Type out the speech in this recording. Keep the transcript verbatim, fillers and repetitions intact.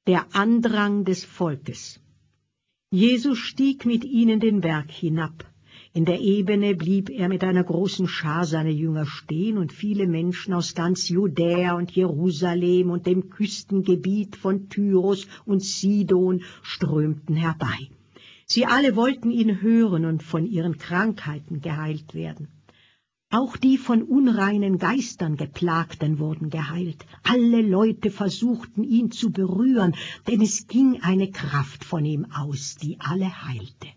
Der Andrang des Volkes. Jesus stieg mit ihnen den Berg hinab. In der Ebene blieb er mit einer großen Schar seiner Jünger stehen, und viele Menschen aus ganz Judäa und Jerusalem und dem Küstengebiet von Tyrus und Sidon strömten herbei. Sie alle wollten ihn hören und von ihren Krankheiten geheilt werden. Auch die von unreinen Geistern Geplagten wurden geheilt. Alle Leute versuchten, ihn zu berühren, denn es ging eine Kraft von ihm aus, die alle heilte.